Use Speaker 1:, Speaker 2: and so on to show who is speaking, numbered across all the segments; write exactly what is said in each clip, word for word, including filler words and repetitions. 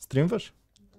Speaker 1: Стримваш?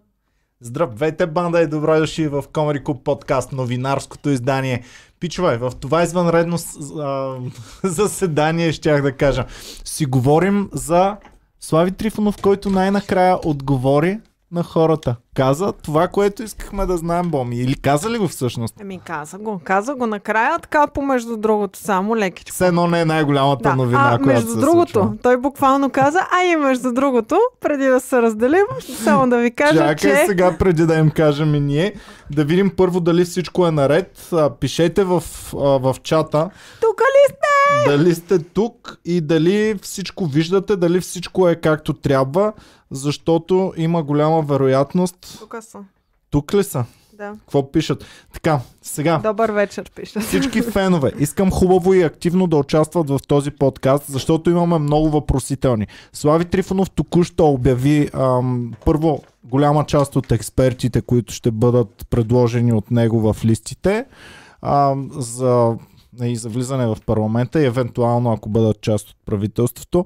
Speaker 1: Здравейте, банда, и добро дошли в Comedy Club подкаст, новинарското издание. Пичове, в това извънредно а, заседание, щях да кажа, си говорим за Слави Трифонов, който най-накрая отговори на хората. Каза това, което искахме да знаем, Боми. Или каза ли го всъщност?
Speaker 2: Еми, каза го. Каза го накрая, така помежду другото, само лекичко.
Speaker 1: Все едно не е най-голямата
Speaker 2: да.
Speaker 1: новина,
Speaker 2: а,
Speaker 1: която
Speaker 2: между
Speaker 1: се
Speaker 2: другото,
Speaker 1: случва.
Speaker 2: той буквално каза, а и между другото, преди да се разделим, само да ви кажа,
Speaker 1: Чакай
Speaker 2: че...
Speaker 1: сега, преди да им кажем и ние, да видим първо дали всичко е наред. А, пишете в, а, в чата.
Speaker 2: Тук ли сте?
Speaker 1: Дали сте тук и дали всичко виждате, дали всичко е както трябва, защото има голяма вероятност.
Speaker 2: Тук са.
Speaker 1: Тук ли са?
Speaker 2: Да.
Speaker 1: Какво пишат? Така, сега.
Speaker 2: Добър вечер, пишат.
Speaker 1: Всички фенове, искам хубаво и активно да участват в този подкаст, защото имаме много въпросителни. Слави Трифонов току-що обяви ам, първо голяма част от експертите, които ще бъдат предложени от него в листите ам, за, и за влизане в парламента и евентуално ако бъдат част от правителството.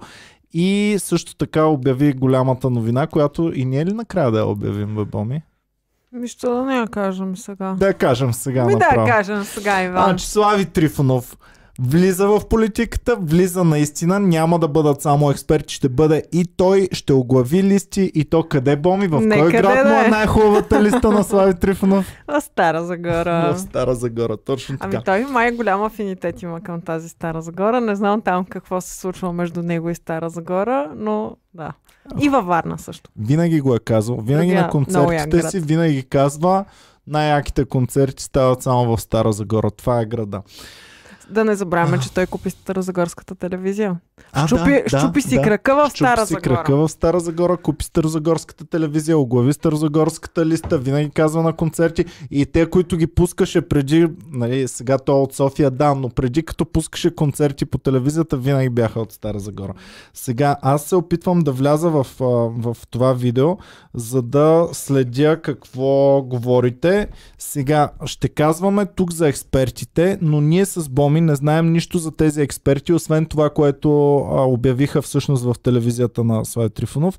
Speaker 1: И също така обяви голямата новина, която и ние ли накрая да я обявим, бе, Боми?
Speaker 2: Нищо да не я кажем сега.
Speaker 1: Да я кажем сега
Speaker 2: Ми
Speaker 1: направо.
Speaker 2: да я кажем сега, Иван.
Speaker 1: Значи Слави Трифонов влиза в политиката, влиза наистина, няма да бъдат само експерти, ще бъде и той, ще оглави листи и то къде, Боми? В
Speaker 2: Не,
Speaker 1: кой
Speaker 2: къде
Speaker 1: град
Speaker 2: да
Speaker 1: му е
Speaker 2: е?
Speaker 1: най-хубавата листа на Слави Трифонов?
Speaker 2: А, Стара Загора.
Speaker 1: В Стара Загора, точно така.
Speaker 2: Ами той май голям афинитет има към тази Стара Загора. Не знам там какво се случва между него и Стара Загора, но да. И във Варна също.
Speaker 1: Винаги го е казал, винаги
Speaker 2: Другия
Speaker 1: на концертите
Speaker 2: много
Speaker 1: си,
Speaker 2: як
Speaker 1: винаги казва, най-яките концерти стават само в Стара Загора. Това е града.
Speaker 2: Да не забравяме, че той купи Старозагорската телевизия.
Speaker 1: А,
Speaker 2: щупи
Speaker 1: да, да,
Speaker 2: щупи си
Speaker 1: да.
Speaker 2: крака в
Speaker 1: Щупи
Speaker 2: Стара
Speaker 1: си
Speaker 2: Загора.
Speaker 1: крака в Стара Загора, купи Старозагорската телевизия, оглави Старозагорската листа, винаги казва на концерти и те, които ги пускаше преди, нали, сега то от София, да, но преди като пускаше концерти по телевизията, винаги бяха от Стара Загора. Сега аз се опитвам да вляза в, в това видео, за да следя какво говорите. Сега ще казваме тук за експертите, но ние с Боми не знаем нищо за тези експерти, освен това, което а, обявиха всъщност в телевизията на Слави Трифонов.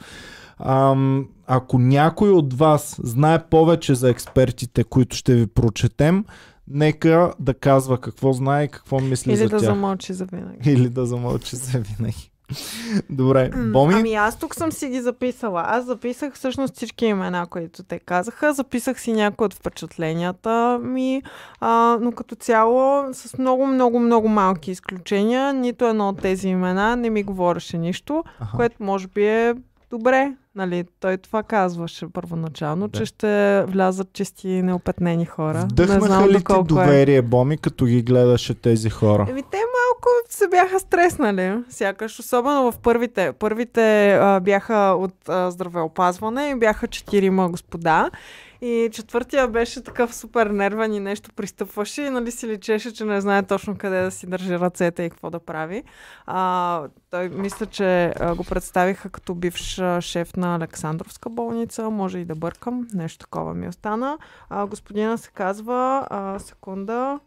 Speaker 1: А, ако някой от вас знае повече за експертите, които ще ви прочетем, нека да казва какво знае и какво мисли
Speaker 2: Или
Speaker 1: за
Speaker 2: да
Speaker 1: тях.
Speaker 2: замълчи за винаги.
Speaker 1: Или да замълчи за винаги. Добре, Боми?
Speaker 2: Ами аз тук съм си ги записала. Аз записах всъщност всички имена, които те казаха. Записах си някои от впечатленията ми, а, но като цяло с много, много, много малки изключения. Нито едно от тези имена не ми говореше нищо,
Speaker 1: Аха.
Speaker 2: което може би е добре. Нали, той това казваше първоначално,
Speaker 1: Да.
Speaker 2: че ще влязат чисти неопетнени хора. Не
Speaker 1: Вдъхнаха
Speaker 2: знам
Speaker 1: ли ти
Speaker 2: доколко е.
Speaker 1: доверие, Боми, като ги гледаше тези хора?
Speaker 2: Еми, те малко се бяха стреснали, сякаш, особено в първите. Първите а, бяха от а, здравеопазване и бяха четирима господа. И четвъртия беше такъв супер нервен и нещо пристъпваше и нали си личеше, че не знае точно къде да си държи ръцете и какво да прави. А, той мисля, че а, го представиха като бивш а, шеф на Александровска болница. Може и да бъркам. Нещо такова ми остана. А, господина се казва а, секунда...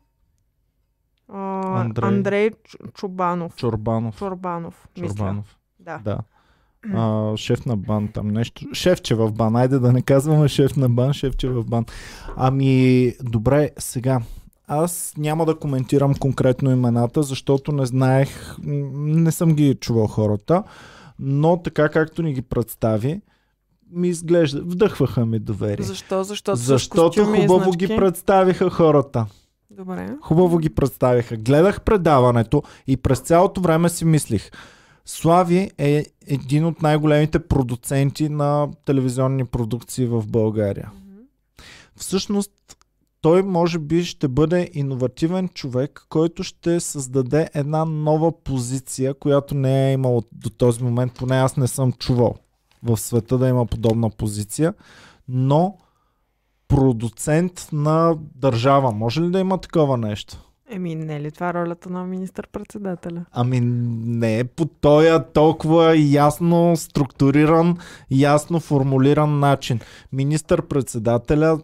Speaker 2: А,
Speaker 1: Андрей.
Speaker 2: Андрей Чубанов.
Speaker 1: Чорбанов.
Speaker 2: Чорбанов. Мисля.
Speaker 1: Чорбанов.
Speaker 2: Да.
Speaker 1: Да. А, шеф на бан там нещо. Шефче в бан. Айде да не казваме шеф на бан, шефче в бан. Ами, добре, сега. Аз няма да коментирам конкретно имената, защото не знаех, не съм ги чувал хората, но така както ни ги представи, ми изглежда, вдъхваха ми доверие.
Speaker 2: Защо? Защото,
Speaker 1: Защото хубаво ги представиха хората.
Speaker 2: Добре.
Speaker 1: Хубаво ги представиха. Гледах предаването и през цялото време си мислих, Слави е един от най-големите продуценти на телевизионни продукции в България.
Speaker 2: Mm-hmm.
Speaker 1: Всъщност, той може би ще бъде иновативен човек, който ще създаде една нова позиция, която не е имал до този момент, поне аз не съм чувал в света да има подобна позиция, но продуцент на държава. Може ли да има такова нещо?
Speaker 2: Еми, не е ли това ролята на министър-председателя?
Speaker 1: Ами не, по този толкова ясно структуриран, ясно формулиран начин. Министър-председателя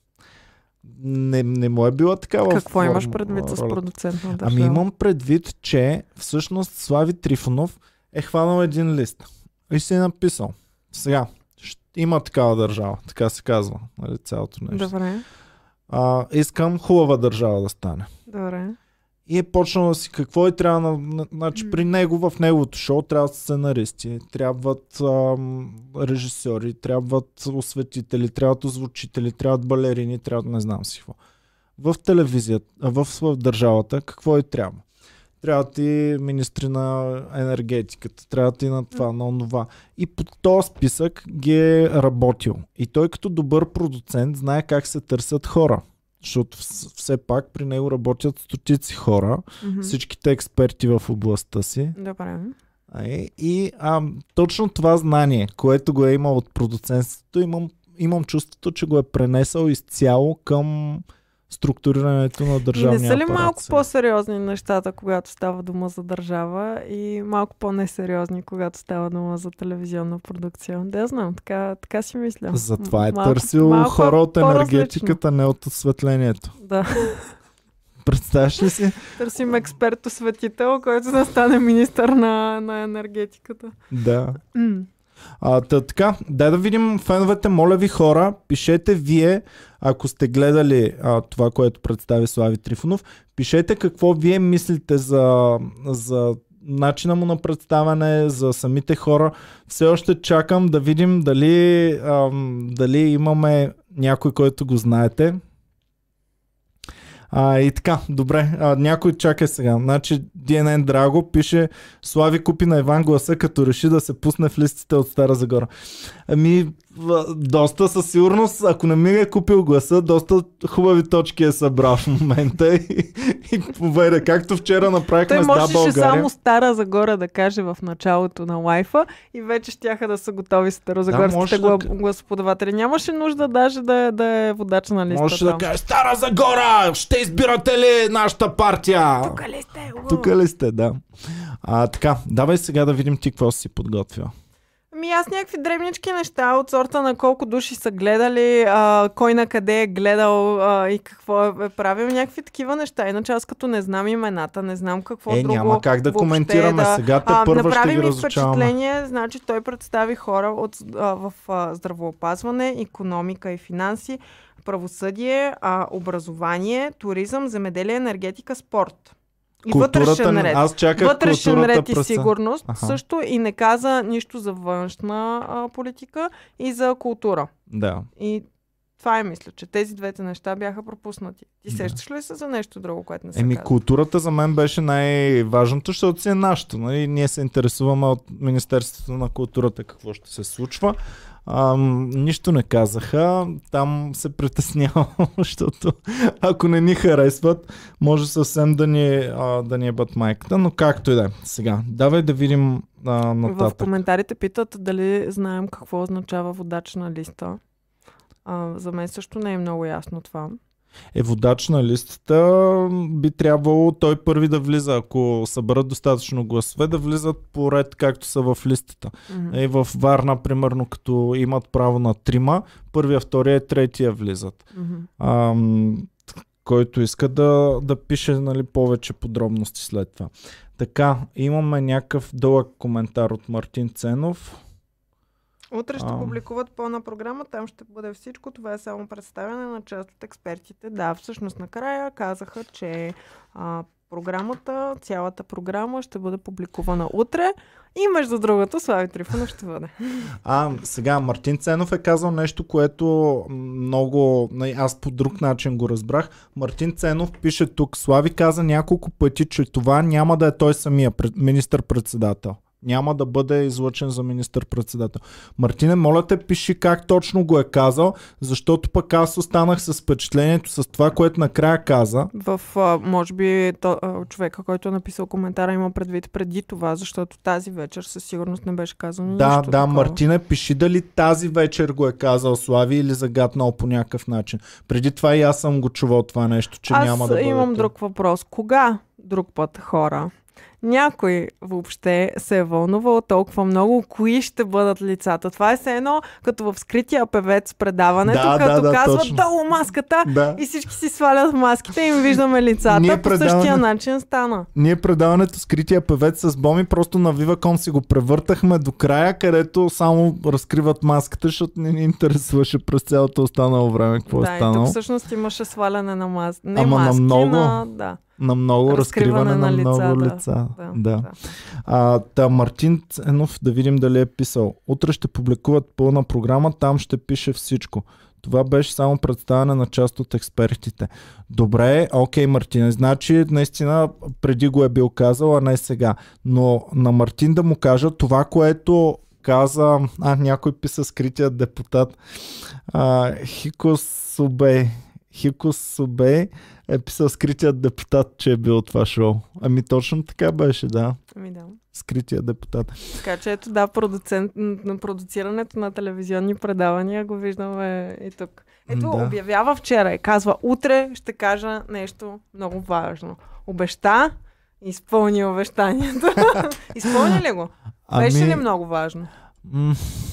Speaker 1: не, не му е била такава.
Speaker 2: Какво
Speaker 1: форма,
Speaker 2: имаш предвид с
Speaker 1: роля.
Speaker 2: продуцент на държава?
Speaker 1: Ами имам предвид, че всъщност Слави Трифонов е хванал един лист и си е написал. Сега, ще има такава държава, така се казва, нали, цялото нещо.
Speaker 2: Добре.
Speaker 1: А, искам хубава държава да стане.
Speaker 2: Добре.
Speaker 1: И е почнал да си какво и трябва на, на, значи
Speaker 2: М.
Speaker 1: при него в неговото шоу трябват сценаристи, трябват ам, режисьори, трябват осветители, трябват озвучители, трябват балерини, трябват не знам си какво. В телевизията, в, в държавата какво и трябва? Трябват и министри на енергетиката, трябват и на това, на онова. И по този списък ги е работил. И той като добър продуцент знае как се търсят хора. Защото все пак при него работят стотици хора,
Speaker 2: Мгм.
Speaker 1: всичките експерти в областта си.
Speaker 2: Добре.
Speaker 1: И, и а, точно това знание, което го е имал от продуцентството, имам, имам чувството, че го е пренесъл изцяло към структурирането на
Speaker 2: И
Speaker 1: държавния
Speaker 2: не са ли
Speaker 1: апарат
Speaker 2: малко
Speaker 1: сега.
Speaker 2: по-сериозни нещата, когато става дума за държава и малко по-несериозни, когато става дума за телевизионна продукция? Да, я знам, така, така си мисля.
Speaker 1: Затова е
Speaker 2: Малко-
Speaker 1: търсил
Speaker 2: малко
Speaker 1: хора от
Speaker 2: по-различно.
Speaker 1: енергетиката, не от осветлението.
Speaker 2: Да,
Speaker 1: Представяш ли си?
Speaker 2: търсим експерт-осветител, който да стане министър на, на енергетиката.
Speaker 1: Да.
Speaker 2: М.
Speaker 1: А, та, така, дай да видим феновете, моля ви хора, пишете вие, ако сте гледали а, това, което представи Слави Трифонов, пишете какво вие мислите за, за начина му на представяне, за самите хора. Все още чакам да видим дали, ам, дали имаме някой, който го знаете. А, и така, добре, а, някой чакай сега. Значи Ди Ен Ен Драго пише: Слави купи на Иван гласа, като реши да се пусне в листите от Стара Загора. Ами, в- доста със сигурност, ако не ми е купил гласа, доста хубави точки е събрал в момента и, и поведе, както вчера направихме
Speaker 2: Той
Speaker 1: с Да
Speaker 2: можеше
Speaker 1: България.
Speaker 2: само Стара Загора да каже в началото на лайфа и вече щяха да са готови старозагорските
Speaker 1: може
Speaker 2: гла...
Speaker 1: да-
Speaker 2: гласоподаватели. Нямаше нужда даже да, е- да е водач на листата.
Speaker 1: Можеше да каже: Стара Загора, ще избирате ли нашата партия?
Speaker 2: Тук ли сте? Уау.
Speaker 1: Тук ли сте, да. А, така, давай сега да видим ти какво си подготвила.
Speaker 2: Ами аз някакви дребнички неща от сорта на колко души са гледали, а, кой на къде е гледал а, и какво е правил. Някакви такива неща. Иначе аз като не знам имената, не знам какво
Speaker 1: Е,
Speaker 2: друго.
Speaker 1: няма как да
Speaker 2: въобще
Speaker 1: коментираме
Speaker 2: да-
Speaker 1: сега, те
Speaker 2: А,
Speaker 1: първа ще
Speaker 2: направи
Speaker 1: ги
Speaker 2: ми
Speaker 1: разучаваме.
Speaker 2: впечатление, значи той представи хора от, а, в а, здравеопазване, икономика и финанси, правосъдие, а, образование, туризъм, земеделие, енергетика, спорт. И вътрешен
Speaker 1: ни-
Speaker 2: ред.
Speaker 1: Аз чаках
Speaker 2: Вътрешен
Speaker 1: културата
Speaker 2: ред и
Speaker 1: през-
Speaker 2: сигурност
Speaker 1: Аха.
Speaker 2: също и не каза нищо за външна а, политика и за култура.
Speaker 1: Да.
Speaker 2: И това е мисля, че тези двете неща бяха пропуснати. Ти
Speaker 1: Да.
Speaker 2: сещаш ли се за нещо друго, което не се
Speaker 1: Еми,
Speaker 2: каза?
Speaker 1: културата за мен беше най-важното, защото си е нашето. Нали? Ние се интересуваме от Министерството на културата какво ще се случва. Ам, нищо не казаха. Там се притеснявам, защото ако не ни харесват, може съвсем да ни, а, да ни ебат майката, но както и да е. Сега, давай да видим а,
Speaker 2: В
Speaker 1: нататък.
Speaker 2: коментарите питат дали знаем какво означава водач на листа. А, за мен също не е много ясно това.
Speaker 1: Е, водач на листата би трябвало той първи да влиза, ако съберат достатъчно гласове, да влизат по ред както са в листата.
Speaker 2: Мгм.
Speaker 1: И в Варна, примерно, като имат право на трима, първия, втория и третия влизат.
Speaker 2: Мгм.
Speaker 1: Ам, който иска да, да пише, нали, повече подробности след това. Така, имаме някакъв дълъг коментар от Мартин Ценов.
Speaker 2: Утре ще
Speaker 1: А.
Speaker 2: публикуват пълна програма, там ще бъде всичко. Това е само представяне на част от експертите. Да, всъщност накрая казаха, че а, програмата, цялата програма ще бъде публикувана утре и между другото Слави Трифонов ще бъде.
Speaker 1: А, сега, Мартин Ценов е казал нещо, което много... Аз по друг начин го разбрах. Мартин Ценов пише тук: Слави каза няколко пъти, че това няма да е той самия пред- министър-председател. Няма да бъде излъчен за министър-председател. Мартине, моля те, пиши как точно го е казал, защото пък аз останах с впечатлението с това, което накрая каза.
Speaker 2: В, а, може би, то, а, човека, който е написал коментара, има предвид преди това, защото тази вечер със сигурност не беше казано
Speaker 1: Да,
Speaker 2: нищо
Speaker 1: да,
Speaker 2: такова.
Speaker 1: Мартине, пиши дали тази вечер го е казал Слави или загатнал по някакъв начин. Преди това и аз съм го чувал това нещо, че
Speaker 2: Аз
Speaker 1: няма да бъде
Speaker 2: имам
Speaker 1: той.
Speaker 2: друг въпрос. Кога друг път, хора. Някой въобще се е вълнувал толкова много, кои ще бъдат лицата. Това е все едно, като в Скрития певец предаването,
Speaker 1: Да,
Speaker 2: като
Speaker 1: да, да,
Speaker 2: казват
Speaker 1: точно.
Speaker 2: долу маската
Speaker 1: Да.
Speaker 2: и всички си свалят маските и им виждаме лицата.
Speaker 1: Ние
Speaker 2: По
Speaker 1: предаване-
Speaker 2: същия начин стана.
Speaker 1: Ние предаването Скрития певец с Боми просто на Viva.com си го превъртахме до края, където само разкриват маската, защото не ни интересуваше през цялото останало време какво
Speaker 2: Да,
Speaker 1: е
Speaker 2: и
Speaker 1: станало.
Speaker 2: тук всъщност имаше сваляне на маски. Не
Speaker 1: Ама на
Speaker 2: маски,
Speaker 1: много.
Speaker 2: на... Да.
Speaker 1: На много
Speaker 2: Разкриване
Speaker 1: разкриване на,
Speaker 2: на
Speaker 1: много
Speaker 2: лица,
Speaker 1: лица.
Speaker 2: да.
Speaker 1: Да.
Speaker 2: Да.
Speaker 1: А, та Мартин Ценов, да видим дали е писал. Утре ще публикуват пълна програма, там ще пише всичко. Това беше само представяне на част от експертите. Добре, окей, Мартин. Значи, наистина, преди го е бил казал, а не сега. Но на Мартин да му кажа това, което каза, а някой писа скритият депутат, а, Хикос Субей. Хикос Субей е писал скритият депутат, че е бил това шоу. Ами точно така беше, да.
Speaker 2: Ами да.
Speaker 1: Скритият депутат.
Speaker 2: Така че ето да, продуцент, на продуцирането на телевизионни предавания го виждаме и тук. Ето,
Speaker 1: Да.
Speaker 2: обявява вчера и казва, утре ще кажа нещо много важно. Обеща, изпълни обещанието. Изпълни ли го? Беше ли много важно?
Speaker 1: М-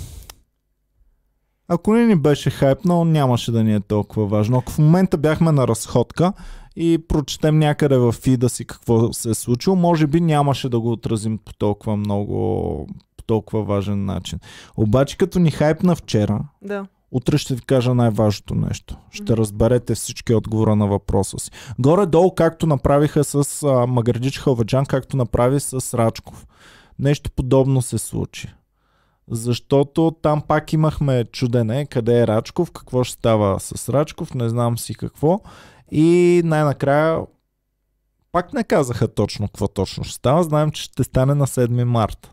Speaker 1: Ако не ни беше хайпнал, нямаше да ни е толкова важно. Ако в момента бяхме на разходка и прочетем някъде в фида си какво се е случило, може би нямаше да го отразим по толкова много, по толкова важен начин. Обаче като ни хайпна вчера,
Speaker 2: Да.
Speaker 1: утре ще ви кажа най-важното нещо. Ще разберете всички отговора на въпроса си. Горе-долу, както направиха с а, Магардич Халваджан, както направи с Рачков. Нещо подобно се случи. Защото там пак имахме чудене, къде е Рачков, какво ще става с Рачков, не знам си какво. И най-накрая пак не казаха точно какво точно ще става. Знаем, че ще стане на седми март.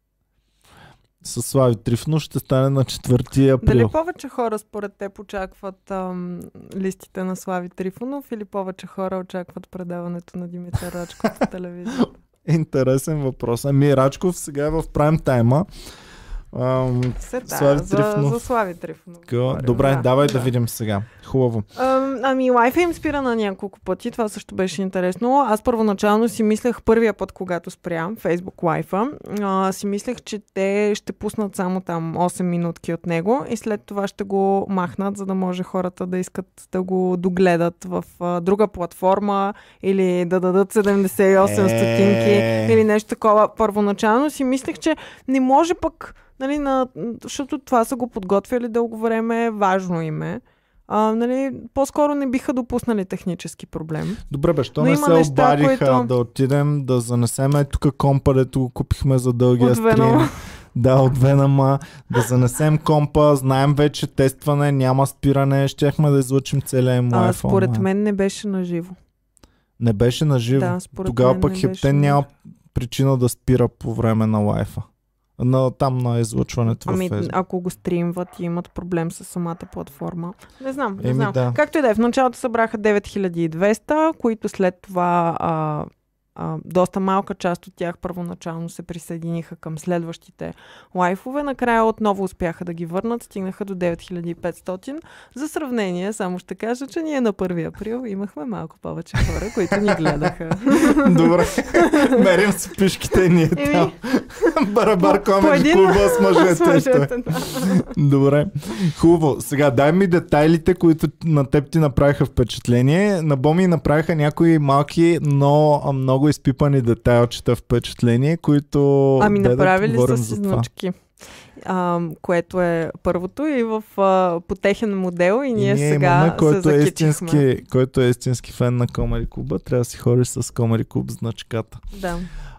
Speaker 1: С Слави Трифонов ще стане на четвърти април.
Speaker 2: Дали повече хора според теб очакват ам, листите на Слави Трифонов или повече хора очакват предаването на Димитър Рачков по телевизията?
Speaker 1: Интересен въпрос. Ами Рачков сега е в прайм тайма. Ам,
Speaker 2: Се, да,
Speaker 1: Слави
Speaker 2: за,
Speaker 1: Трифонов.
Speaker 2: за Слави Трифонов.
Speaker 1: Ка-
Speaker 2: говорим,
Speaker 1: Добре,
Speaker 2: да.
Speaker 1: давай да.
Speaker 2: Да.
Speaker 1: видим сега. Хубаво.
Speaker 2: Ам, ами, Wi-Fi им спира на няколко пъти. Това също беше интересно. Аз първоначално си мислех, първия път, когато спря Facebook Wi-Fi, а, си мислех, че те ще пуснат само там осем минутки от него и след това ще го махнат, за да може хората да искат да го догледат в а, друга платформа или да дадат седемдесет и осем
Speaker 1: Е.
Speaker 2: стотинки или нещо такова. Първоначално си мислех, че не може пък, нали, на, защото това са го подготвяли дълго време, важно им е. А, нали, по-скоро не биха допуснали технически проблем.
Speaker 1: Добре, бе, що
Speaker 2: Но
Speaker 1: не
Speaker 2: има
Speaker 1: се
Speaker 2: неща,
Speaker 1: обадиха
Speaker 2: които-
Speaker 1: да отидем, да занесем е тук компа, дето го купихме за дългия
Speaker 2: От Веном.
Speaker 1: стрим. Да, от Венама. Да занесем компа, знаем вече тестване, няма спиране, щяхме да излучим целия им
Speaker 2: А,
Speaker 1: Wi-Fi.
Speaker 2: според мен не беше наживо.
Speaker 1: Не беше наживо.
Speaker 2: Да, според
Speaker 1: Тогава
Speaker 2: мен
Speaker 1: пък
Speaker 2: не беше
Speaker 1: Хептен
Speaker 2: наживо.
Speaker 1: няма причина да спира по време на Wi-Fi. На, там на излъчването
Speaker 2: Ами,
Speaker 1: в Facebook.
Speaker 2: ако го стримват и имат проблем с самата платформа. Не знам, не
Speaker 1: Еми,
Speaker 2: знам.
Speaker 1: да.
Speaker 2: Както и да е, в началото събраха девет хиляди и двеста, които след това а, а, доста малка част от тях първоначално се присъединиха към следващите лайфове. Накрая отново успяха да ги върнат, стигнаха до девет хиляди и петстотин. За сравнение, само ще кажа, че ние на първи април имахме малко повече хора, които ни гледаха.
Speaker 1: Добре. Мерим си пишките и ние там.
Speaker 2: Еми,
Speaker 1: Барабар
Speaker 2: по- по
Speaker 1: комеди
Speaker 2: един-
Speaker 1: клуба с мъжете.
Speaker 2: с мъжете, да.
Speaker 1: Добре. Хубаво. Сега дай ми детайлите, които на теб ти направиха впечатление. На Боми направиха някои малки, но а, много изпипани детайлчета впечатление, които...
Speaker 2: Ами
Speaker 1: дай да
Speaker 2: направили
Speaker 1: поговорим
Speaker 2: са
Speaker 1: за
Speaker 2: си
Speaker 1: това.
Speaker 2: значки. А, което е първото и в а, по техен модел и ние,
Speaker 1: И ние
Speaker 2: сега
Speaker 1: имаме,
Speaker 2: се
Speaker 1: който е,
Speaker 2: закичихме.
Speaker 1: истински, който е истински фен на Комери Клуба, трябва да си ходиш с Комери Клуб значката.
Speaker 2: Да.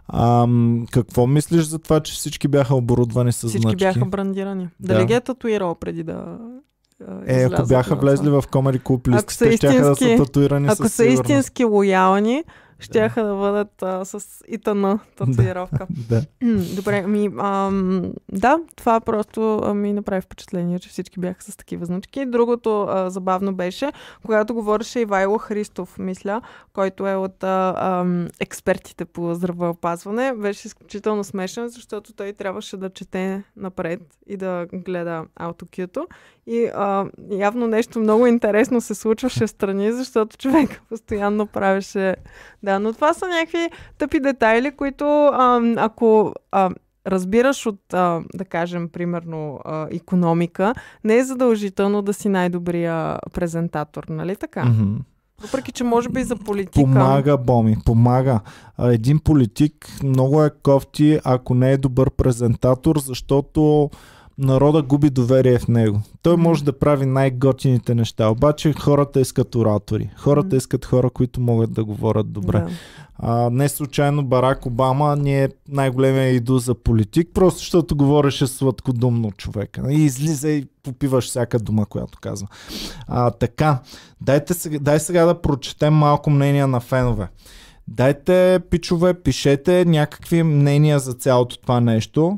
Speaker 1: Ам, какво мислиш за това, че всички бяха оборудвани с
Speaker 2: Всички
Speaker 1: значки?
Speaker 2: бяха брандирани.
Speaker 1: Да.
Speaker 2: Дали ги е татуирал преди да а,
Speaker 1: Е, ако
Speaker 2: излязат
Speaker 1: бяха
Speaker 2: на
Speaker 1: влезли
Speaker 2: това?
Speaker 1: в Комери Клуб
Speaker 2: Ако
Speaker 1: листите,
Speaker 2: са
Speaker 1: щяха да са
Speaker 2: истински-
Speaker 1: татуирани
Speaker 2: Ако
Speaker 1: със
Speaker 2: са
Speaker 1: сигурност.
Speaker 2: истински лоялни, щяха да бъдат а, с ИТН татуировка.
Speaker 1: Да.
Speaker 2: М, Добре, ами, ам, да, това просто а, ми направи впечатление, че всички бяха с такива значки. Другото а, забавно беше, когато говореше Ивайло Христов, мисля, който е от а, ам, експертите по здравеопазване, беше изключително смешен, защото той трябваше да чете напред и да гледа аутокюто. И а, явно нещо много интересно се случваше в страни, защото човек постоянно правеше, да, Да, но това са някакви тъпи детайли, които а, ако а, разбираш от, а, да кажем, примерно, а, икономика, не е задължително да си най-добрия презентатор, нали така?
Speaker 1: Mm-hmm.
Speaker 2: Въпреки, че може би за политика...
Speaker 1: Помага, Боми, помага. Един политик много е кофти, ако не е добър презентатор, защото народа губи доверие в него. Той може да прави най-готините неща, обаче хората искат оратори. Хората искат хора, които могат да говорят добре.
Speaker 2: Да.
Speaker 1: А, не случайно Барак Обама не е най-големия идол за политик, просто защото говореше сладкодумно човека. И излиза и попиваш всяка дума, която казва. А, така, дайте сега, дай сега да прочетем малко мнения на фенове. Дайте, пичове, пишете някакви мнения за цялото това нещо.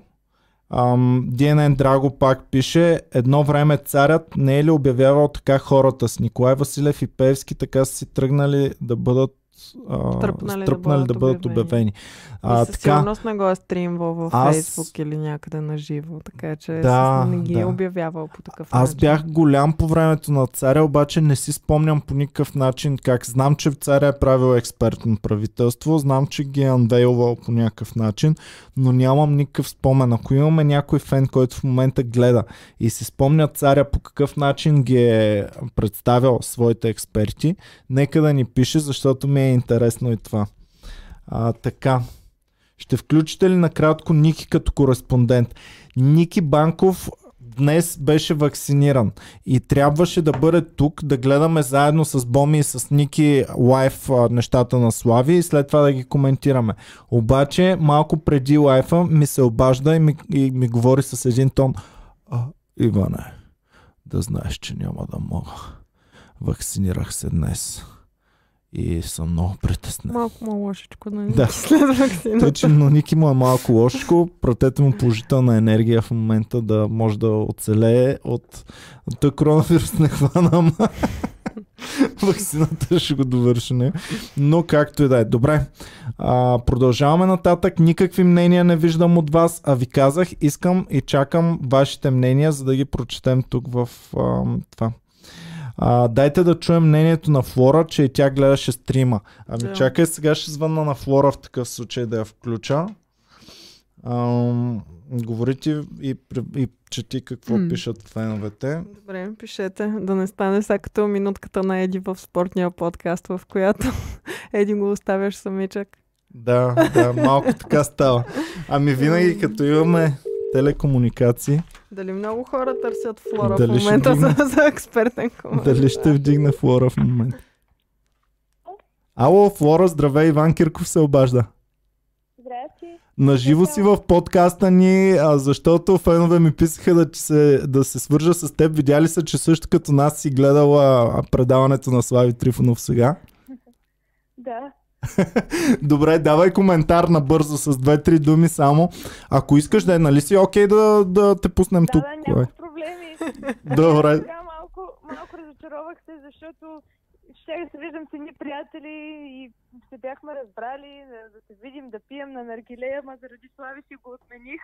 Speaker 1: Um, ди ен ен Драго пак пише: едно време царят не е ли обявявал така хората с Николай Василев и Пеевски, така са си тръгнали да бъдат Uh,
Speaker 2: Тръпнали,
Speaker 1: стръпнали
Speaker 2: да,
Speaker 1: да бъдат
Speaker 2: обявени.
Speaker 1: обявени.
Speaker 2: И
Speaker 1: А,
Speaker 2: със
Speaker 1: така,
Speaker 2: сигурност не го е стримвал в
Speaker 1: аз...
Speaker 2: Фейсбук или някъде на живо, така че
Speaker 1: да,
Speaker 2: не ги
Speaker 1: да.
Speaker 2: е обявявал по такъв
Speaker 1: Аз
Speaker 2: начин.
Speaker 1: бях голям по времето на царя, обаче не си спомням по никакъв начин как. Знам, че царя е правил експертно правителство, знам, че ги е анвейлвал по някакъв начин, но нямам никакъв спомен. Ако имаме някой фен, който в момента гледа и си спомня царя по какъв начин ги е представил своите експерти, нека да ни пише, защото ми е интересно и това. А, така. Ще включите ли накратко Ники като кореспондент? Ники Банков днес беше вакциниран и трябваше да бъде тук, да гледаме заедно с Боми и с Ники лайф нещата на Слави и след това да ги коментираме. Обаче малко преди лайфа ми се обажда и ми, и ми говори с един тон: а, Иване, да знаеш, че няма да мога. Вакцинирах се днес. И съм много притеснен.
Speaker 2: Малко му лошичко, нали?
Speaker 1: Да.
Speaker 2: След вакцината.
Speaker 1: Тъй, че но Ники му е малко лошичко. Пратете му положителна енергия в момента да може да оцелее от, от този коронавирус не хвана, ама вакцината ще го довърши. Не? Но както и да е. Добре. А, продължаваме нататък. Никакви мнения не виждам от вас, а ви казах, искам и чакам вашите мнения, за да ги прочетем тук в а, това. А, дайте да чуем мнението на Флора, че и тя гледаше стрима. Ами
Speaker 2: Да.
Speaker 1: чакай, сега ще звънна на Флора в такъв случай да я включа. Ам, говори ти и, и чети какво
Speaker 2: М.
Speaker 1: пишат феновете.
Speaker 2: Добре, пишете. Да не стане сега като минутката на Еди в спортния подкаст, в която Еди го оставяш самичък.
Speaker 1: Да, да, малко така става. Ами винаги като имаме телекомуникации,
Speaker 2: Дали много хора търсят Флора
Speaker 1: Дали
Speaker 2: в
Speaker 1: ще
Speaker 2: момента за,
Speaker 1: вдигна-
Speaker 2: за експертен комент?
Speaker 1: дали ще вдигне Флора в момента? Ало, Флора, здравей, Иван Кирков се обажда.
Speaker 3: Здрасти.
Speaker 1: Наживо си в подкаста ни, а, защото фенове ми писаха да, че се, да се свържа с теб. Видяли са, че също като нас си гледала а, предаването на Слави Трифонов сега.
Speaker 3: Да.
Speaker 1: Добре, давай коментар набързо с две-три думи само. Ако искаш да е, нали си окей да, да те пуснем
Speaker 3: Да,
Speaker 1: тук?
Speaker 3: да, няма проблеми.
Speaker 1: Добре.
Speaker 3: Сега малко, малко разочаровах се, защото ще се виждам с едни приятели и се бяхме разбрали да, да се видим, да пием на наргилея, ама заради Слави си го отмених.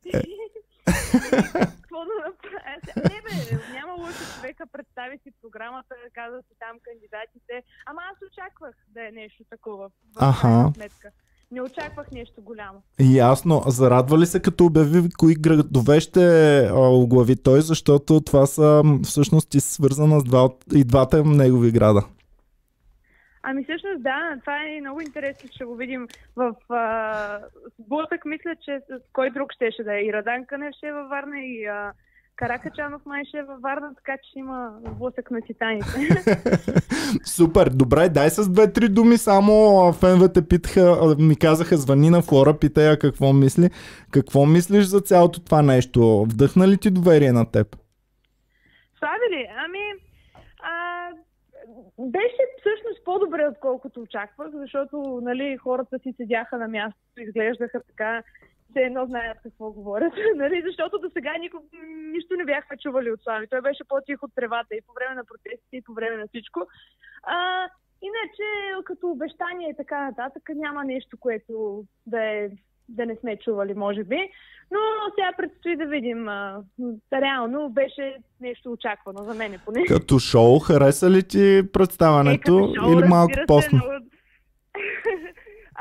Speaker 3: Какво да направя? Не бе, няма лошо, човека представи си програмата, каза си там кандидатите. Ама аз очаквах да е нещо такова. В
Speaker 1: Аха.
Speaker 3: крайна сметка. Не очаквах нещо голямо.
Speaker 1: Ясно. Зарадва ли се като обяви кои градове ще а, оглави той, защото това са м, всъщност и свързана с два, от- и двата негови града.
Speaker 3: Ами всъщност да, това е много интересно, ще го видим в а, сблъсък. Мисля, че с кой друг щеше да е. И Радан Кънев ще е във Варна, и а, Каракачанов май ще е във Варна, така че ще има сблъсък на титаните.
Speaker 1: Супер, добре, дай с две-три думи само. а, Феновете питаха, а, ми казаха, звъни на Флора, питай я какво мисли. Какво мислиш за цялото това нещо? Вдъхна ли ти доверие на теб?
Speaker 3: Слави ли? Ами, а, беше всъщност по-добре, отколкото очаквах, защото нали, хората си седяха на мястото, изглеждаха така, все едно знаят какво говорят, нали? Защото до сега никога нищо не бяхме чували от Слави. Той беше по-тих от тревата и по време на протестите, и по време на всичко. А, иначе, като обещание и така нататък, няма нещо, което да, е, да не сме чували, може би. Но сега предстои да видим. А, реално беше нещо очаквано за мен поне.
Speaker 1: Като шоу, хареса ли ти представянето
Speaker 3: Е, като шоу,
Speaker 1: или малко
Speaker 3: разбира се,
Speaker 1: постно?
Speaker 3: но-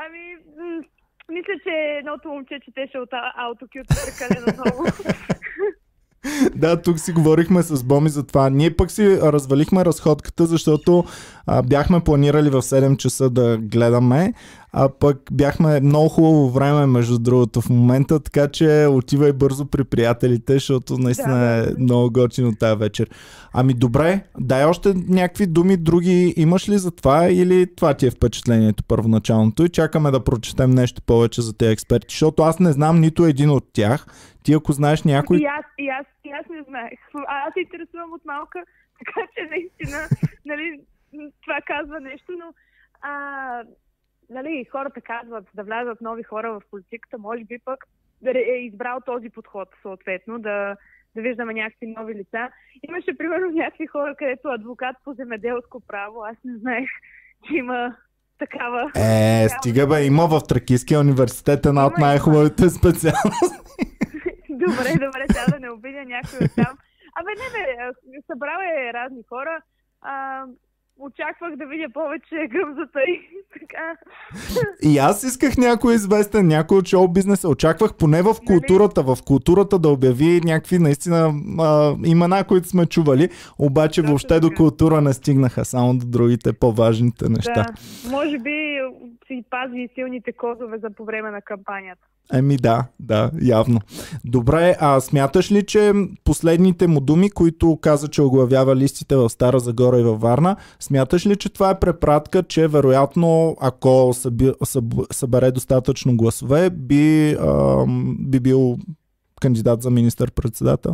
Speaker 3: Ами, м- мисля, че едното момче четеше от аутокюто прекалено много.
Speaker 1: Да, тук си говорихме с Боми за това. Ние пък си развалихме разходката, защото а, бяхме планирали в седем часа да гледаме, а пък бяхме много хубаво време, между другото, в момента, така че отивай бързо при приятелите, защото наистина
Speaker 3: Да,
Speaker 1: е
Speaker 3: да.
Speaker 1: много готино тази вечер. Ами добре, дай още някакви думи други имаш ли за това или това ти е впечатлението първоначалното и чакаме да прочетем нещо повече за тези експерти, защото аз не знам нито един от тях. Ти ако знаеш някой...
Speaker 3: И аз, и аз, и аз не знаех. А аз се интересувам от малка, така че наистина, нали, това казва нещо, но а, нали, хората казват да влязат нови хора в политиката, може би пък да е избрал този подход, съответно, да, да виждаме някакви нови лица. Имаше, примерно, някакви хора, където адвокат по земеделско право, аз не знаех, че има такава...
Speaker 1: Е, стига бе, има в Тракийския университет една от
Speaker 3: Има,
Speaker 1: най-хубавите специалности.
Speaker 3: Добре, добре, сега да не обидя някой от там. Абе, не бе, събрал е разни хора. А, очаквах да видя повече гъмзата и така.
Speaker 1: И аз исках някой известен, някой от шоу бизнеса. Очаквах поне в културата, в културата да обяви някакви наистина а, имена, които сме чували, обаче
Speaker 3: Точно
Speaker 1: въобще до
Speaker 3: така.
Speaker 1: култура не стигнаха, само до другите по-важните неща.
Speaker 3: Да, може би си пази силните кодове за по време на кампанията.
Speaker 1: Еми да, да, явно. Добре, а смяташ ли, че последните му думи, които каза, че оглавява листите в Стара Загора и във Варна, смяташ ли, че това е препратка, че вероятно, ако съби, съб, събере достатъчно гласове, би, ам, би бил кандидат за министър-председател?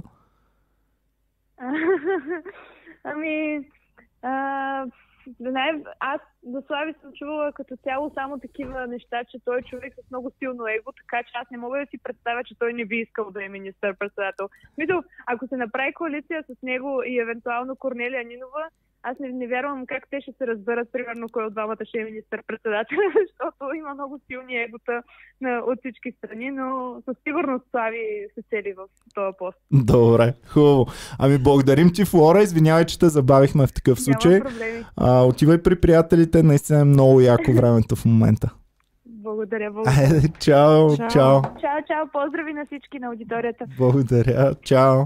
Speaker 3: Ами, а, не, аз до Слави съм чувала като цяло само такива неща, че той е човек с много силно его, така че аз не мога да си представя, че той не би искал да е министър-председател. Мисля, ако се направи коалиция с него и евентуално Корнелия Нинова, аз не, не вярвам как те ще се разберат, примерно, кой от двамата ще е министър-председател, защото има много силни егота на, от всички страни, но със сигурност Слави се цели в този пост.
Speaker 1: Добре, хубаво. Ами благодарим ти, Флора, извинявай, че те забавихме в такъв случай.
Speaker 3: Няма проблеми.
Speaker 1: А, отивай при приятелите, наистина е много яко времето в момента.
Speaker 3: Благодаря, благодаря.
Speaker 1: Айде, чао,
Speaker 2: Чао.
Speaker 1: чао.
Speaker 3: Чао, чао, поздрави на всички на аудиторията.
Speaker 1: Благодаря, чао.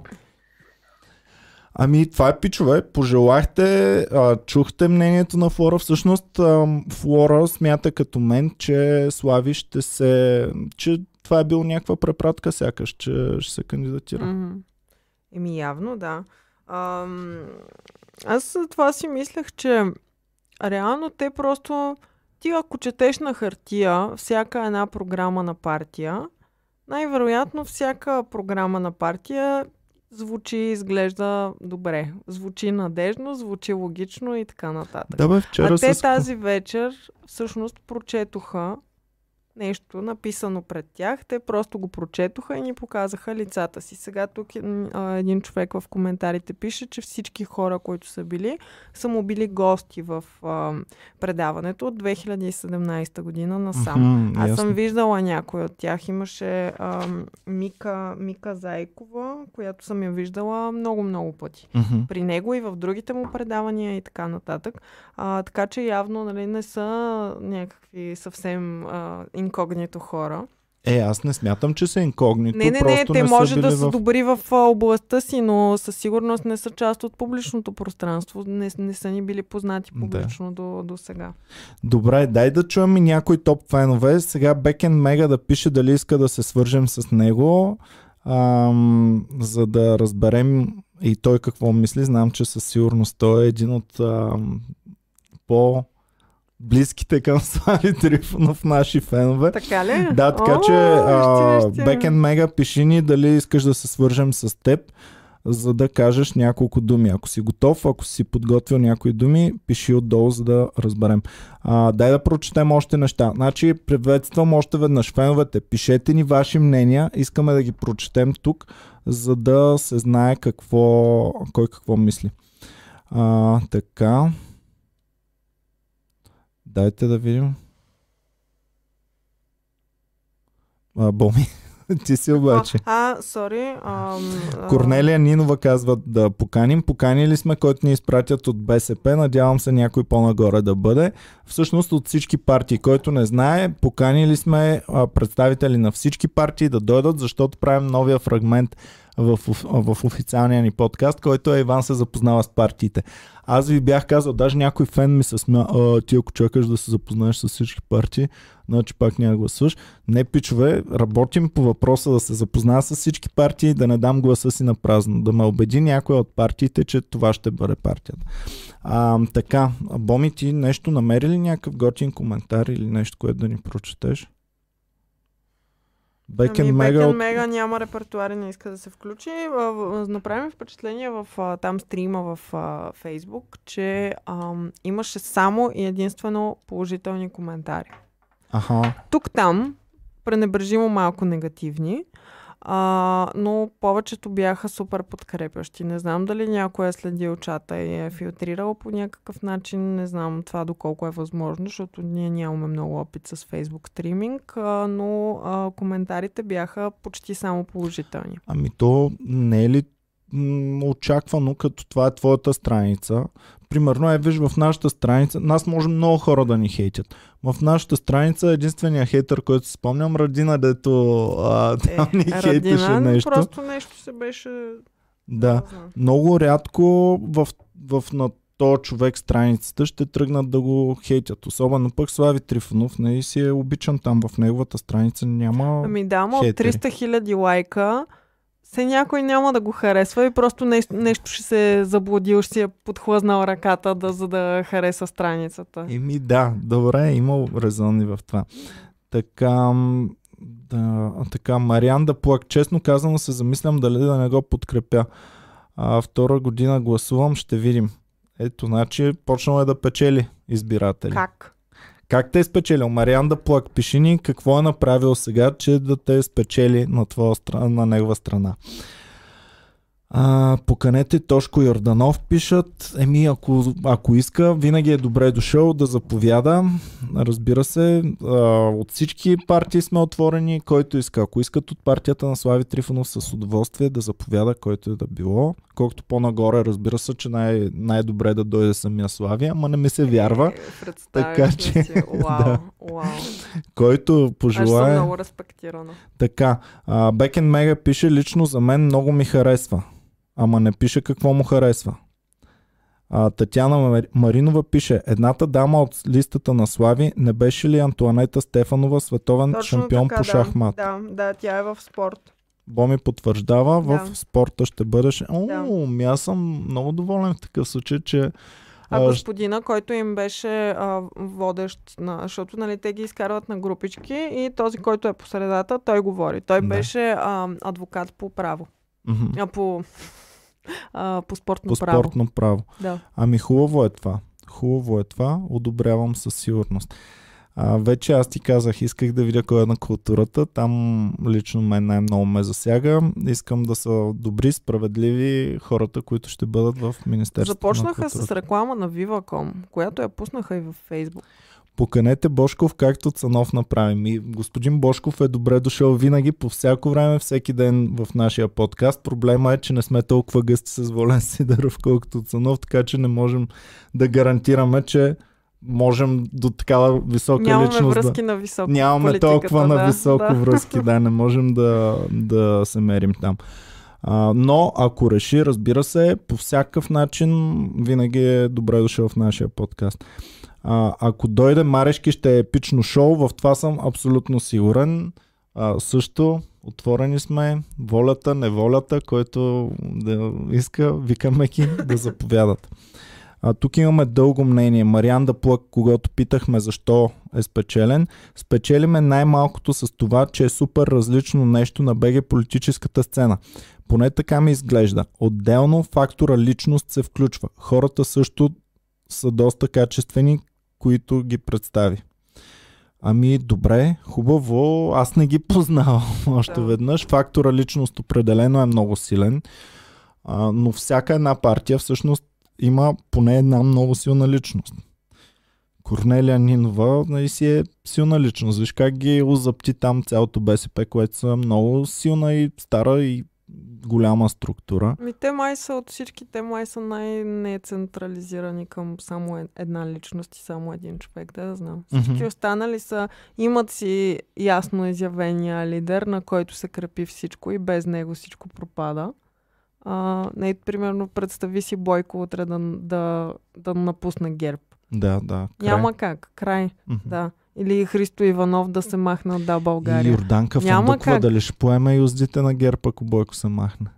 Speaker 1: Ами това е, пичове, пожелахте, а, чухте мнението на Флора. Всъщност а, Флора смята като мен, че Слави ще се... че това е бил някаква препратка сякаш, че ще се кандидатира.
Speaker 2: Мгм. Еми явно, да. Ам, аз за това си мислех, че реално те просто... Ти ако четеш на хартия всяка една програма на партия, най-вероятно всяка програма на партия звучи, изглежда добре. Звучи надежно, звучи логично и така нататък.
Speaker 1: Да бе, вчера
Speaker 2: А те
Speaker 1: с...
Speaker 2: тази вечер всъщност прочетоха нещо написано пред тях. Те просто го прочетоха и ни показаха лицата си. Сега тук а, един човек в коментарите пише, че всички хора, които са били, са му били гости в а, предаването от две хиляди и седемнадесета година насам.
Speaker 1: Мгм,
Speaker 2: Аз
Speaker 1: ясно.
Speaker 2: съм виждала някой от тях. Имаше а, Мика, Мика Зайкова, която съм я виждала много-много пъти.
Speaker 1: Мгм.
Speaker 2: При него и в другите му предавания и така нататък. А, така че явно, нали, не са някакви съвсем а, инкогнито хора.
Speaker 1: Е, аз не смятам, че са инкогнито.
Speaker 2: Не, не, не,
Speaker 1: просто
Speaker 2: те
Speaker 1: не
Speaker 2: може
Speaker 1: са
Speaker 2: да
Speaker 1: били
Speaker 2: са
Speaker 1: в...
Speaker 2: добри в а, областта си, но със сигурност не са част от публичното пространство. Не, не са ни били познати
Speaker 1: Да.
Speaker 2: публично до, до сега.
Speaker 1: Добре, дай да чуем и някои топ фенове. Сега Бекен Мега да пише дали иска да се свържем с него, ам, за да разберем и той какво мисли. Знам, че със сигурност той е един от ам, по близките към Слави Трифонов наши фенове.
Speaker 2: Така ли?
Speaker 1: Да, така
Speaker 2: О,
Speaker 1: че а,
Speaker 2: вижте, вижте.
Speaker 1: Бекен Мега, пиши ни дали искаш да се свържем с теб, за да кажеш няколко думи. Ако си готов, ако си подготвил някои думи, пиши отдолу, за да разберем. А, дай да прочетем още неща. Значи, приветствам още веднъж феновете. Пишете ни ваши мнения. Искаме да ги прочетем тук, за да се знае какво, кой какво мисли. А, така. Дайте да видим. А, Боми. Ти си обаче.
Speaker 2: А, сори.
Speaker 1: Корнелия Нинова казва да поканим. Поканили сме, който ни изпратят от БСП. Надявам се някой по-нагоре да бъде. Всъщност от всички партии, който не знае, поканили сме а, представители на всички партии да дойдат, защото правим новия фрагмент в, в, в официалния ни подкаст, който е Иван се запознава с партиите. Аз ви бях казал, даже някой фен ми се смя, а, ти ако чакаш да се запознаеш с всички партии, значи пак няма гласуваш. Не, пичове, работим по въпроса да се запозная с всички партии, да не дам гласа си на празно, да ме убеди някой от партиите, че това ще бъде партията. А, така, Боми, ти нещо намери ли някакъв готин коментар или нещо, което да ни прочетеш?
Speaker 2: Бекен ами, Мега, от... Мега няма репертуари, не иска да се включи. Направим впечатление в там стрима в Фейсбук, че ам, имаше само и единствено положителни коментари.
Speaker 1: Аха.
Speaker 2: Тук-там, пренебрежимо малко негативни, а, но повечето бяха супер подкрепящи. Не знам дали някой е следил чата и е филтрирал по някакъв начин. Не знам това доколко е възможно, защото ние нямаме много опит с Facebook стриминг, а, но а, коментарите бяха почти само положителни.
Speaker 1: Ами то не е ли м- очаквано, като това е твоята страница? Примерно, е, виж, в нашата страница, нас може много хора да ни хейтят. В нашата страница единствения хейтър, който си спомням, Радина, дето а, там е, ни
Speaker 2: Радина,
Speaker 1: хейтеше нещо.
Speaker 2: Просто нещо се беше...
Speaker 1: Да, много рядко в, в на този човек страницата ще тръгнат да го хейтят. Особено пък Слави Трифонов, не си е обичан там в неговата страница, няма
Speaker 2: Ами да, ама от триста хиляди лайка се някой няма да го харесва и просто нещо, нещо ще се заблудил, ще си е подхлъзнал ръката, да, за да хареса страницата.
Speaker 1: Еми да, добре, имал резони в това. Така, да, така Мариан да плак. Честно казано се замислям дали да не го подкрепя. А, втора година гласувам, ще видим. Ето, значи почнал е да печели избиратели.
Speaker 2: Как?
Speaker 1: Как те е спечелил? Мариан да плак, пиши ни какво е направил сега, че да те спечели на, твоя страна, на негова страна. А, поканете Тошко Йорданов, пишат. Еми, ако, ако иска, винаги е добре дошъл да заповяда. Разбира се, а, от всички партии сме отворени, който иска. Ако искат от партията на Слави Трифонов с удоволствие да заповяда, който е да било. Колкото по-нагоре, разбира се, че най- най-добре да дойде самия Слави, ама не ми се вярва.
Speaker 2: Е,
Speaker 1: така че,
Speaker 2: уау,
Speaker 1: да.
Speaker 2: уау.
Speaker 1: Който пожелае...
Speaker 2: Аз съм много респектирана.
Speaker 1: Така, а, Бекен Мега пише, лично за мен много ми харесва. Ама не пише какво му харесва. А, Татяна Маринова пише, едната дама от листата на Слави не беше ли Антуанета Стефанова, световен
Speaker 2: Точно
Speaker 1: шампион
Speaker 2: така,
Speaker 1: по шахмат?
Speaker 2: Да, да, тя е в спорт.
Speaker 1: Боми потвърждава,
Speaker 2: да.
Speaker 1: В спорта ще бъдеш. О,
Speaker 2: да.
Speaker 1: ми аз съм много доволен в такъв случай, че...
Speaker 2: А господина, който им беше а, водещ, на, защото нали, те ги изкарват на групички и този, който е по средата, той говори. Той да. беше а, адвокат по право.
Speaker 1: Mm-hmm.
Speaker 2: А, по... А, по спортно
Speaker 1: по
Speaker 2: право.
Speaker 1: спортно право.
Speaker 2: Да.
Speaker 1: Ами хубаво е това. Хубаво е това. Одобрявам със сигурност. А, вече аз ти казах, исках да видя кой е на културата. Там лично мен най-много ме засяга. Искам да са добри, справедливи хората, които ще бъдат в Министерството
Speaker 2: Започнаха
Speaker 1: на културата.
Speaker 2: С реклама на Viva точка com, която я пуснаха и във Фейсбук.
Speaker 1: Поканете Бошков, както Цанов направи. И господин Бошков е добре дошъл винаги, по всяко време, всеки ден в нашия подкаст. Проблема е, че не сме толкова гъсти с Волен Сидеров, колкото Цанов, така че не можем да гарантираме, че можем до такава висока
Speaker 2: Нямаме
Speaker 1: личност.
Speaker 2: Нямаме връзки
Speaker 1: да...
Speaker 2: на високо.
Speaker 1: Нямаме толкова
Speaker 2: да,
Speaker 1: на високо
Speaker 2: да.
Speaker 1: връзки, да, не можем да, да се мерим там. А, но ако реши, разбира се, по всякакъв начин винаги е добре дошъл в нашия подкаст. А, ако дойде Марешки, ще е епично шоу, в това съм абсолютно сигурен. А, също отворени сме, волята, неволята, който да иска, викаме ги да заповядат. А, тук имаме дълго мнение. Мариан да плък, когато питахме защо е спечелен. Спечелиме най-малкото с това, че е супер различно нещо на БГ политическата сцена. Поне така ми изглежда. Отделно фактора личност се включва. Хората също са доста качествени, които ги представи. Ами добре, хубаво, аз не ги познавам още
Speaker 2: да.
Speaker 1: веднъж. Фактора личност определено е много силен, а, но всяка една партия всъщност има поне една много силна личност, Корнелия Нинова, нали си е силна личност. Виж как ги озапти там цялото БСП, което са много силна и стара и голяма структура.
Speaker 2: Ми те май са от всички, те май са най-нецентрализирани към само една личност и само един човек, да, да знам. Всички mm-hmm. останали са, имат си ясно изявения лидер, на който се крепи всичко и без него всичко пропада. А, не, примерно, представи си Бойко утре да, да, да напусне ГЕРБ.
Speaker 1: Да, да.
Speaker 2: Край. Няма как. Край. Mm-hmm. Да. Или Христо Иванов да се махне от Да, България.
Speaker 1: И Йорданка Фандъкова дали ще поеме юздите на ГЕРБ, ако Бойко се махне.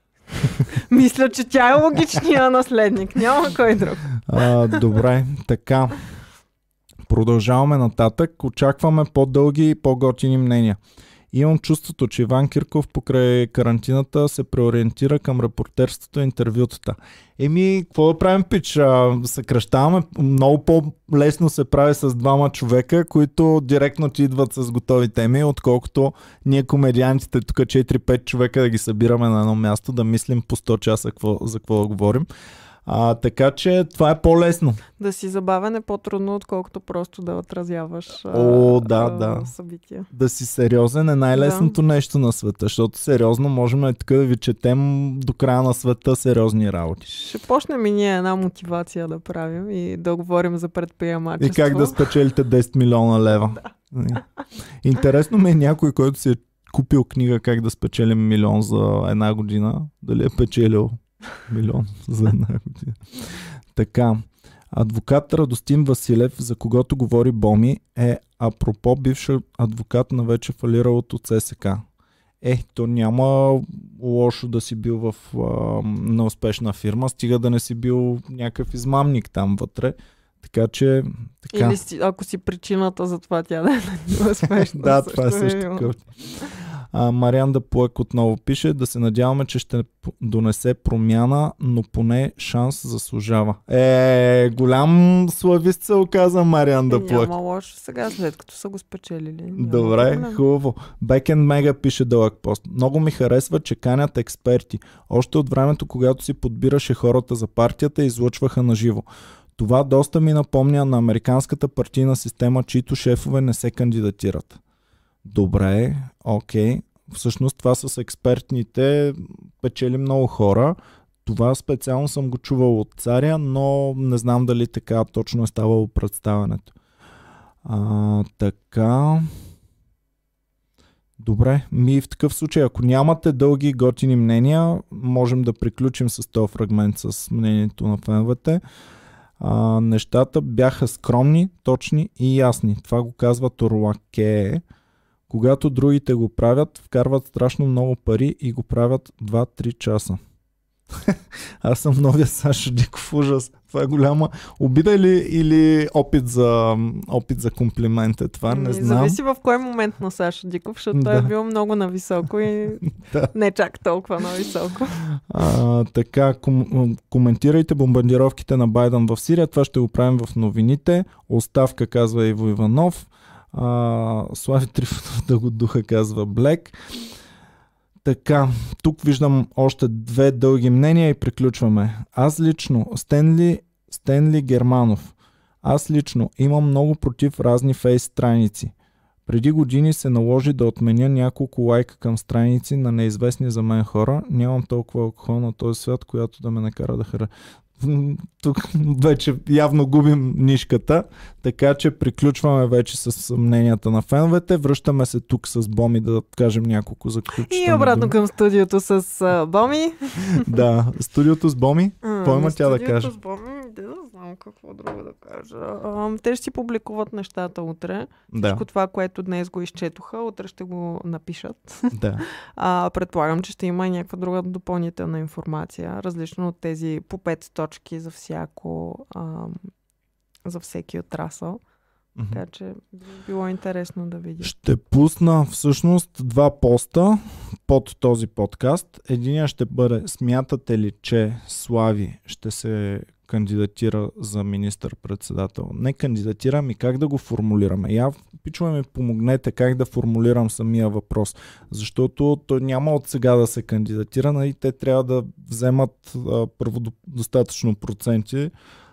Speaker 2: Мисля, че тя е логичният наследник. Няма кой друг.
Speaker 1: А, добре, така. Продължаваме нататък. Очакваме по-дълги и по-готини мнения. Имам чувството, че Иван Кирков покрай карантината се преориентира към репортерството и интервютата. Еми, какво да правим, пич? Съкръщаваме. Много по-лесно се прави с двама човека, които директно ти идват с готови теми, отколкото ние комедиантите тук четири-пет човека да ги събираме на едно място, да мислим по сто часа какво, за какво да говорим. А, така че това е по-лесно.
Speaker 2: Да си забавен е по-трудно, отколкото просто да отразяваш
Speaker 1: О,
Speaker 2: а,
Speaker 1: да,
Speaker 2: а,
Speaker 1: да.
Speaker 2: събития.
Speaker 1: Да си сериозен е най-лесното да. нещо на света, защото сериозно можем и така да ви четем до края на света сериозни работи.
Speaker 2: Ще почнем и ние една мотивация да правим и да говорим за предприемачество.
Speaker 1: И как да спечелите десет милиона лева. Да. Интересно ми е някой, който си е купил книга как да спечелим милион за една година, дали е печелил милион за една година. Така, адвокат Радостин Василев, за когото говори Боми, е апропо бивш адвокат на вече фалиралото ЦСК. Е, то няма лошо да си бил в а, неуспешна фирма, стига да не си бил някакъв измамник там вътре. Така че... Така.
Speaker 2: Или си, ако си причината за това тя да е неуспешна.
Speaker 1: Да, това е също такъв. А, Мариан Дапуек отново пише да се надяваме, че ще донесе промяна, но поне шанс заслужава. Е, голям славист се оказа Мариан Дапуек.
Speaker 2: Няма лошо сега, след като са го спечелили.
Speaker 1: Добре, проблем. Хубаво. Бекен Мега пише дълъг пост. Много ми харесва, че канят експерти. Още от времето, когато си подбираше хората за партията, излъчваха на живо. Това доста ми напомня на американската партийна система, чието шефове не се кандидатират. Добре, окей. Всъщност това с експертните печели много хора. Това специално съм го чувал от Царя, но не знам дали така точно е ставало представянето. А, така... Добре, ми в такъв случай, ако нямате дълги и готини мнения, можем да приключим с този фрагмент с мнението на феновете. А, нещата бяха скромни, точни и ясни. Това го казва Торлаке. Когато другите го правят, вкарват страшно много пари и го правят два-три часа. Аз съм новия Сашо Диков, ужас. Това е голяма обида или, или опит, за, опит за комплимент е това, не знам.
Speaker 2: Зависи в кой момент на Сашо Диков, защото да. той е бил много нависоко и да. не чак толкова нависоко.
Speaker 1: А, така, ком, коментирайте бомбардировките на Байден в Сирия, това ще го правим в новините. Оставка, казва Иво Иванов. Uh, Слави Трифонов да го духа, казва Блек. Така, тук виждам още две дълги мнения и приключваме. Аз лично, Стенли, Стенли Германов. Аз лично имам много против разни фейс страници. Преди години се наложи да отменя няколко лайка към страници на неизвестни за мен хора. Нямам толкова алкохол на този свят, която да ме накара да хара. Тук вече явно губим нишката, така че приключваме вече с мненията на феновете. Връщаме се тук с Боми да кажем няколко заключителни.
Speaker 2: И обратно към студиото с uh, Боми.
Speaker 1: Да, студиото с Боми. Какво има тя да каже?
Speaker 2: Студиото с Боми, да знам какво друго да кажа. А, те ще си публикуват нещата утре. Да. Всичко това, което днес го изчетоха, утре ще го напишат.
Speaker 1: Да.
Speaker 2: А, предполагам, че ще има и някаква друга допълнителна информация, различно от тези по пет точки за всяко, а, за всеки отрасъл. Mm-hmm. Така че би било интересно да видя.
Speaker 1: Ще пусна всъщност два поста под този подкаст. Единия ще бъде: смятате ли, че Слави ще се кандидатира за министър-председател? Не кандидатирам и как да го формулираме. Я, пичове, ми помогнете как да формулирам самия въпрос. Защото той няма от сега да се кандидатира, и те трябва да вземат а, първо достатъчно проценти,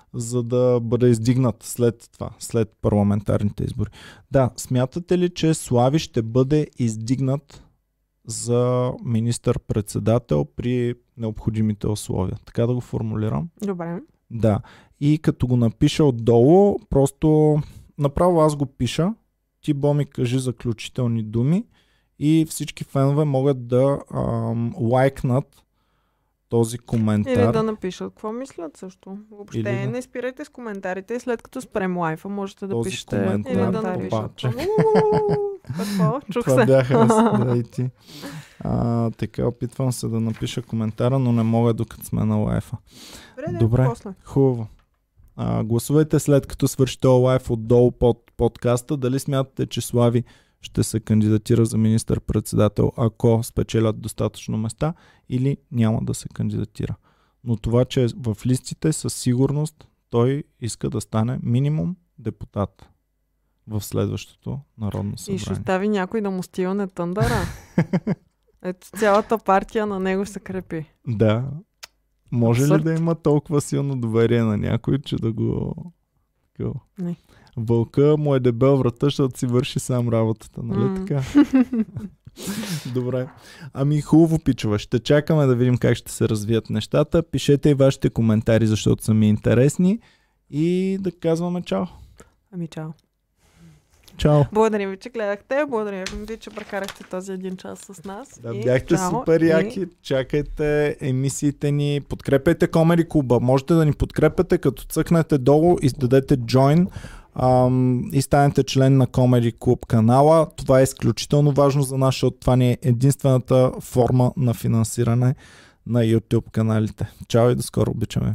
Speaker 1: за да бъде издигнат след това, след парламентарните избори. Да, смятате ли, че Слави ще бъде издигнат за министър-председател при необходимите условия? Така да го формулирам?
Speaker 2: Добре.
Speaker 1: Да. И като го напиша отдолу, просто направо аз го пиша, ти, Боми, кажи заключителни думи и всички фенове могат да ам, лайкнат този коментар.
Speaker 2: Или да напишат какво мислят също. Въобще
Speaker 1: Или да.
Speaker 2: не спирайте с коментарите, след като спрем лайфа можете да
Speaker 1: Този
Speaker 2: пишете.
Speaker 1: коментар,
Speaker 2: Или да
Speaker 1: опа,
Speaker 2: напишат.
Speaker 1: чакай.
Speaker 2: Какво? Чух
Speaker 1: Това
Speaker 2: се.
Speaker 1: бяха да и ти. А, така, опитвам се да напиша коментара, но не мога докато сме на лайфа.
Speaker 2: Добре,
Speaker 1: Добре,
Speaker 2: после.
Speaker 1: хубаво. А, гласувайте след като свърши този лайф отдолу под подкаста. Дали смятате, че Слави ще се кандидатира за министър-председател, ако спечелят достатъчно места, или няма да се кандидатира. Но това, че е в листите, със сигурност той иска да стане минимум депутат в следващото Народно
Speaker 2: И ще
Speaker 1: събрание.
Speaker 2: остави някой да му стилне тъндъра. Ето цялата партия на него се крепи.
Speaker 1: Да. Може
Speaker 2: Абсурд.
Speaker 1: ли да има толкова силно доверие на някой, че да го... Такъв?
Speaker 2: Не.
Speaker 1: Вълка му е дебел врата, защото си върши сам работата, нали
Speaker 2: М.
Speaker 1: така? Добре. Ами хубаво, пичове. Ще чакаме да видим как ще се развият нещата. Пишете и вашите коментари, защото са ми интересни. И да казваме чао.
Speaker 2: Ами чао.
Speaker 1: Чао.
Speaker 2: Благодаря ви, че гледахте. Благодаря ви, че прекарахте този един час с нас.
Speaker 1: Да,
Speaker 2: И
Speaker 1: бяхте
Speaker 2: чао,
Speaker 1: супер яки.
Speaker 2: и-
Speaker 1: Чакайте емисиите ни. Подкрепяйте Комери Клуба. Можете да ни подкрепяте, като цъкнете долу и дадете join ам, и станете член на Комери Клуб канала. Това е изключително важно за нас, защото това ни е единствената форма на финансиране на YouTube каналите. Чао и до скоро. Обичаме.